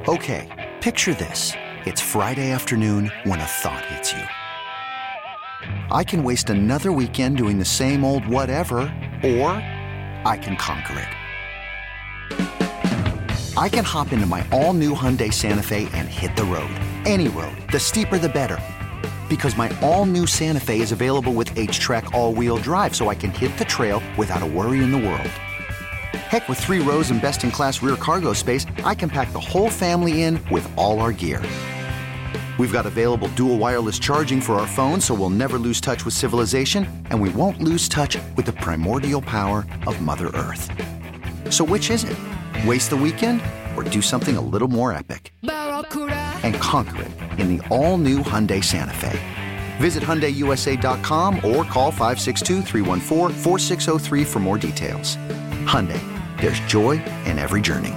Okay, picture this. It's Friday afternoon when a thought hits you. I can waste another weekend doing the same old whatever, or I can conquer it. I can hop into my all-new Hyundai Santa Fe and hit the road. Any road. The steeper the better. Because my all-new Santa Fe is available with H-Track all-wheel drive, so I can hit the trail without a worry in the world. Heck, with 3 rows and best-in-class rear cargo space, I can pack the whole family in with all our gear. We've got available dual wireless charging for our phones, so we'll never lose touch with civilization, and we won't lose touch with the primordial power of Mother Earth. So which is it? Waste the weekend or do something a little more epic? And conquer it in the all-new Hyundai Santa Fe. Visit HyundaiUSA.com or call 562-314-4603 for more details. Hyundai, there's joy in every journey.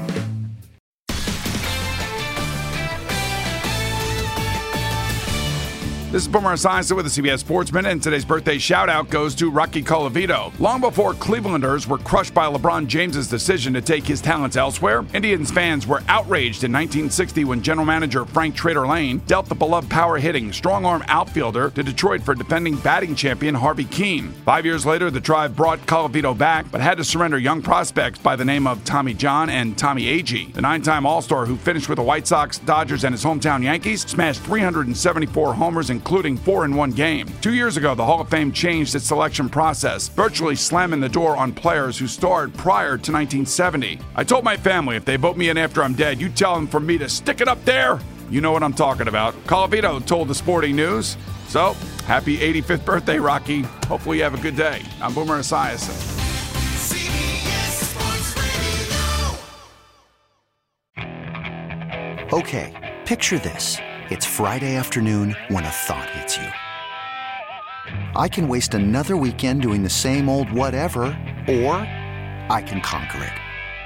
This is Boomer Esiason with the CBS Sports Minute, and today's birthday shout-out goes to Rocky Colavito. Long before Clevelanders were crushed by LeBron James' decision to take his talents elsewhere, Indians fans were outraged in 1960 when general manager Frank Trader Lane dealt the beloved power-hitting, strong-arm outfielder to Detroit for defending batting champion Harvey Keene. 5 years later, the Tribe brought Colavito back, but had to surrender young prospects by the name of Tommy John and Tommy Agee. The 9-time All-Star who finished with the White Sox, Dodgers, and his hometown Yankees smashed 374 homers, including 4 in one game. 2 years ago, the Hall of Fame changed its selection process, virtually slamming the door on players who starred prior to 1970. I told my family if they vote me in after I'm dead, you tell them for me to stick it up there. You know what I'm talking about. Colavito told the Sporting News. So, happy 85th birthday, Rocky. Hopefully you have a good day. I'm Boomer Esiason. Okay, picture this. It's Friday afternoon when a thought hits you. I can waste another weekend doing the same old whatever, or I can conquer it.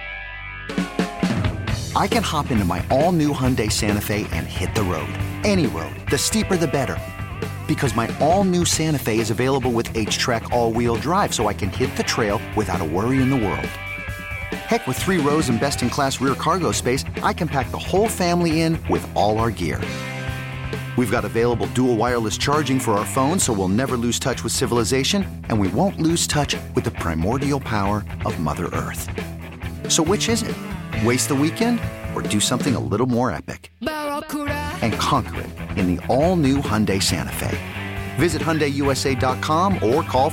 I can hop into my all-new Hyundai Santa Fe and hit the road. Any road. The steeper the better. Because my all-new Santa Fe is available with H-Track all-wheel drive, so I can hit the trail without a worry in the world. Heck, with 3 rows and best-in-class rear cargo space, I can pack the whole family in with all our gear. We've got available dual wireless charging for our phones, so we'll never lose touch with civilization, and we won't lose touch with the primordial power of Mother Earth. So which is it? Waste the weekend or do something a little more epic? And conquer it in the all-new Hyundai Santa Fe. Visit HyundaiUSA.com or call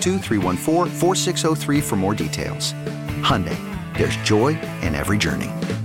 562-314-4603 for more details. Hyundai, there's joy in every journey.